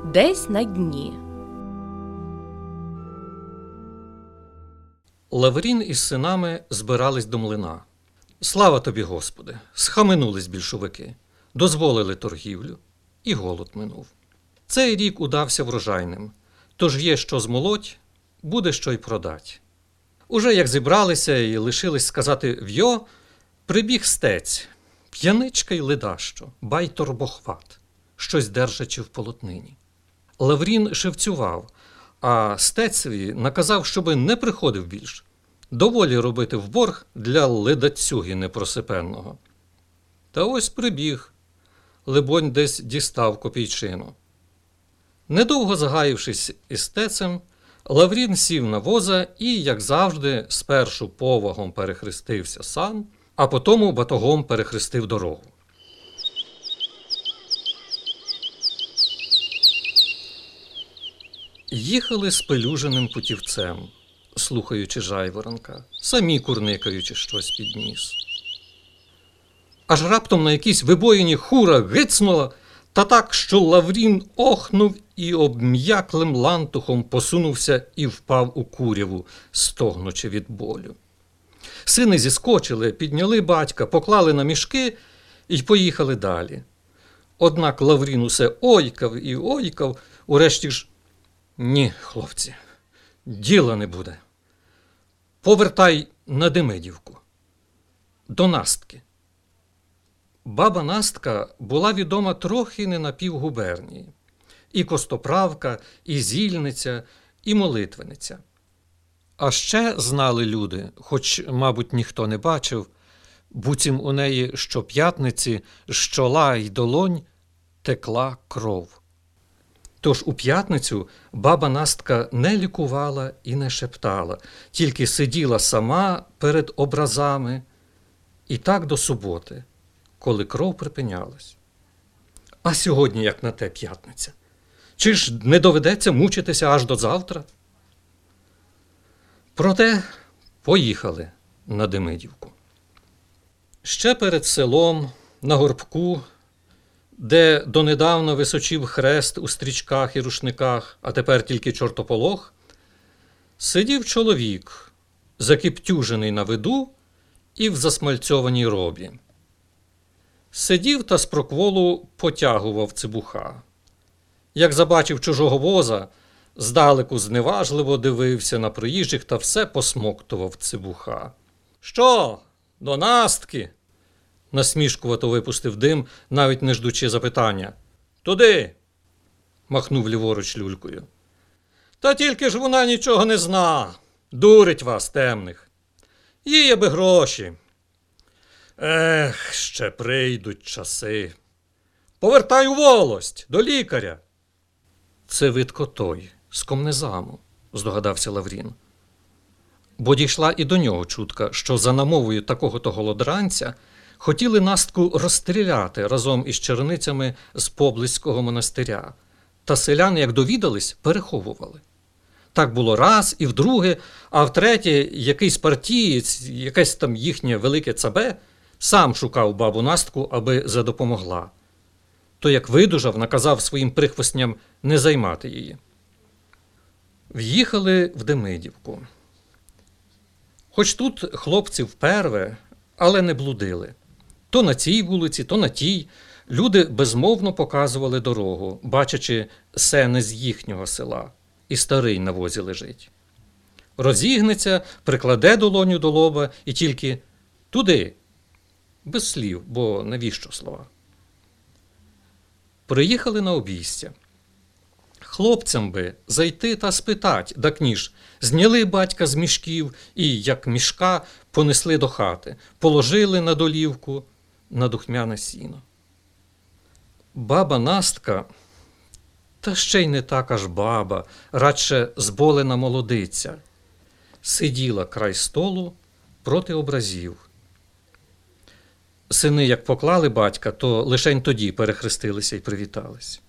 Десь на дні. Лаврін із синами збирались до млина. Слава тобі, Господи! Схаменулись більшовики, дозволили торгівлю, і голод минув. Цей рік удався врожайним, тож є що змолоть, буде що й продать. Уже як зібралися і лишились сказати «в'йо», прибіг стець, п'яничка й ледащо, бай-торбохват, щось держачи в полотнині. Лаврін шевцював, а стецеві наказав, щоби не приходив більш. Доволі робити в борг для ледацюги непросипенного. Та ось прибіг, либонь десь дістав копійчину. Недовго загаївшись із стецем, Лаврін сів на воза і, як завжди, спершу повагом перехрестився сам, а потому батогом перехрестив дорогу. Їхали спелюженим путівцем, слухаючи жайворонка, самі курникаючи щось під ніс. Аж раптом на якійсь вибоїні хура гицнула, та так, що Лаврін охнув і обм'яклим лантухом посунувся і впав у куряву, стогнучи від болю. Сини зіскочили, підняли батька, поклали на мішки і поїхали далі. Однак Лаврін усе ойкав і ойкав, урешті ж: «Ні, хлопці, діла не буде. Повертай на Демидівку, до Настки». Баба Настка була відома трохи не на півгубернії. І костоправка, і зільниця, і молитвениця. А ще знали люди, хоч, мабуть, ніхто не бачив, буцім у неї щоп'ятниці з чола й долонь текла кров. Тож у п'ятницю баба Настка не лікувала і не шептала, тільки сиділа сама перед образами, і так до суботи, коли кров припинялась. А сьогодні як на те п'ятниця? Чи ж не доведеться мучитися аж до завтра? Проте поїхали на Демидівку. Ще перед селом, на горбку, де донедавна височив хрест у стрічках і рушниках, а тепер тільки чортополох, сидів чоловік, закіптюжений на виду і в засмальцьованій робі. Сидів та з прокволу потягував цибуха. Як забачив чужого воза, здалеку зневажливо дивився на проїжджих та все посмоктував цибуха. «Що, до Настки?» Насмішкувато випустив дим, навіть не ждучи запитання. «Туди!» махнув ліворуч люлькою. «Та тільки ж вона нічого не зна, дурить вас, темних. Їй аби гроші. Ех, ще прийдуть часи. Повертай у волость, до лікаря». «Це видко той, з Комнезаму», здогадався Лаврін. Бо дійшла і до нього чутка, що за намовою такого-то голодранця хотіли Настку розстріляти разом із черницями з Поблизького монастиря. Та селяни, як довідались, переховували. Так було раз і вдруге, а втретє якийсь партієць, якесь там їхнє велике цабе, сам шукав бабу Настку, аби задопомогла. То як видужав, наказав своїм прихвостням не займати її. В'їхали в Демидівку. Хоч тут хлопці вперве, але не блудили. То на цій вулиці, то на тій. Люди безмовно показували дорогу, бачачи сени з їхнього села, і старий на возі лежить. Розігнеться, прикладе долоню до лоба і тільки «туди», без слів, бо навіщо слова. Приїхали на обійстя. Хлопцям би зайти та спитать, так ніж зняли батька з мішків і, як мішка, понесли до хати, положили на долівку, на духмяне сіно. Баба Настка, та ще й не так аж баба, радше зболена молодиця, сиділа край столу проти образів. Сини, як поклали батька, то лишень тоді перехрестилися і привітались.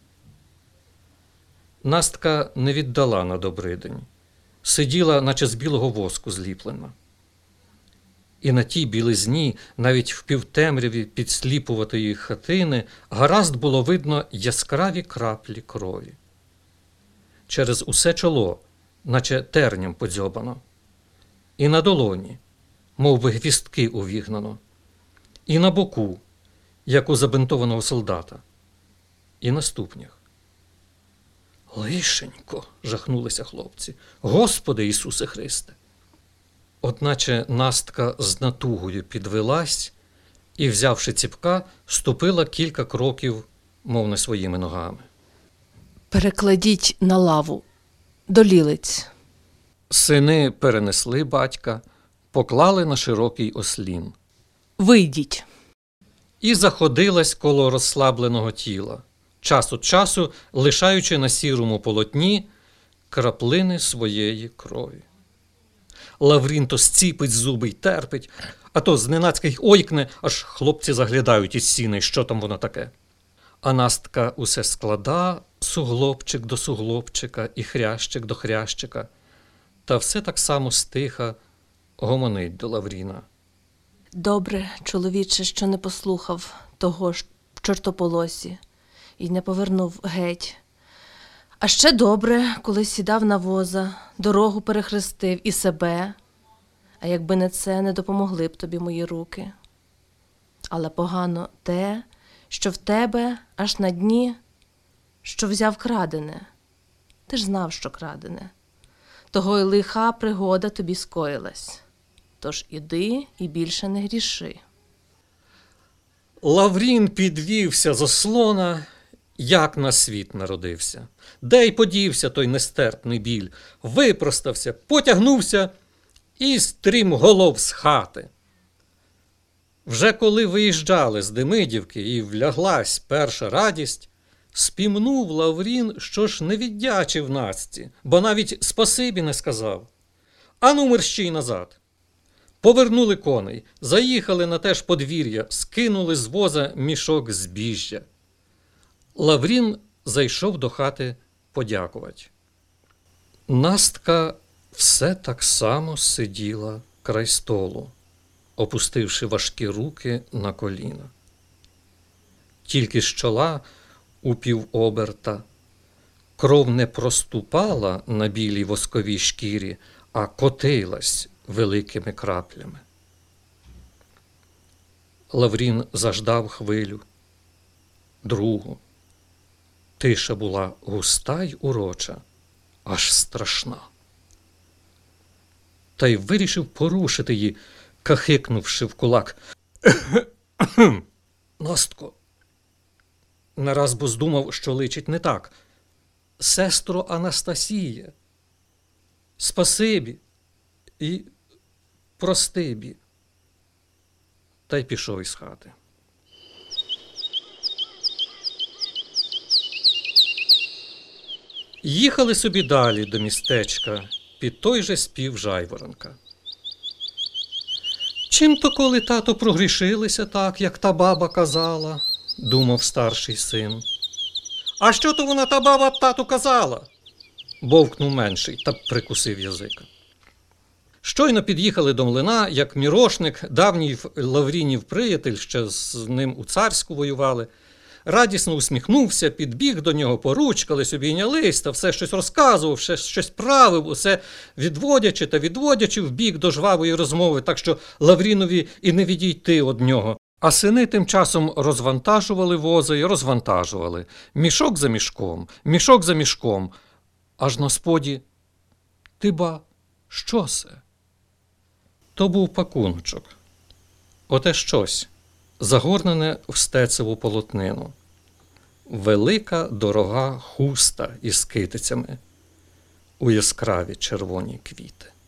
Настка не віддала на добридень. Сиділа, наче з білого воску зліплена. і на тій білизні, навіть в півтемряві підсліпуватої хатини, гаразд було видно яскраві краплі крові. Через усе чоло, наче терням подзьобано, і на долоні, мов би гвістки увігнано, і на боку, як у забинтованого солдата, і на ступнях. «Лишенько!» – жахнулися хлопці. «Господи Ісусе Христе!» Одначе Настка з натугою підвелась і, взявши ціпка, ступила кілька кроків, мов не своїми ногами. «Перекладіть на лаву, до лілиць». Сини перенесли батька, поклали на широкий ослін. «Вийдіть». І заходилась коло розслабленого тіла, час від часу лишаючи на сірому полотні краплини своєї крові. Лаврін то зціпить зуби й терпить, а то зненацька й ойкне, аж хлопці заглядають із сіни, що там воно таке. А Настка усе склада суглобчик до суглобчика і хрящик до хрящика, та все так само стиха гомонить до Лавріна. «Добре, чоловіче, що не послухав того ж в чортополосі і не повернув геть. А ще добре, коли сідав на воза, дорогу перехрестив і себе. А якби не це, не допомогли б тобі мої руки. Але погано те, що в тебе аж на дні, що взяв крадене. Ти ж знав, що крадене. Того й лиха пригода тобі скоїлась. Тож іди і більше не гріши». Лаврін підвівся з ослона, як на світ народився. Де й подівся той нестерпний біль, випростався, потягнувся і стрімголов з хати. Вже коли виїжджали з Демидівки і вляглась перша радість, спімнув Лаврін, що ж не віддячив Настці, бо навіть спасибі не сказав. Ану мерщій назад. Повернули коней, заїхали на те ж подвір'я, скинули з воза мішок збіжжя. Лаврін зайшов до хати подякувати. Настка все так само сиділа край столу, опустивши важкі руки на коліна. Тільки з чола у півоберта кров не проступала на білій восковій шкірі, а котилась великими краплями. Лаврін заждав хвилю, другу. Тиша була густа й уроча, аж страшна. Та й вирішив порушити її, кахикнувши в кулак. «Настко!» Нараз бо здумав, що личить не так. «Сестро Анастасіє! Спасибі і простибі!» Та й пішов із хати. Їхали собі далі до містечка, під той же спів жайворонка. «Чим то, коли, тато, прогрішилися так, як та баба казала?» – думав старший син. «А що то вона та баба, тату, казала?» – бовкнув менший та прикусив язика. Щойно під'їхали до млина, як Мірошник, давній Лаврінів приятель, ще з ним у Царську воювали, радісно усміхнувся, підбіг до нього, поручкались, обійнялись та все щось розказував, все щось правив, усе відводячи в бік до жвавої розмови, так що Лаврінові і не відійти од нього. А сини тим часом розвантажували вози й розвантажували. Мішок за мішком. Аж на споді: «Ти ба, що се?» То був пакуночок. Оте щось, загорнене в стецеву полотнину. Велика, дорога хуста із китицями у яскраві червоні квіти.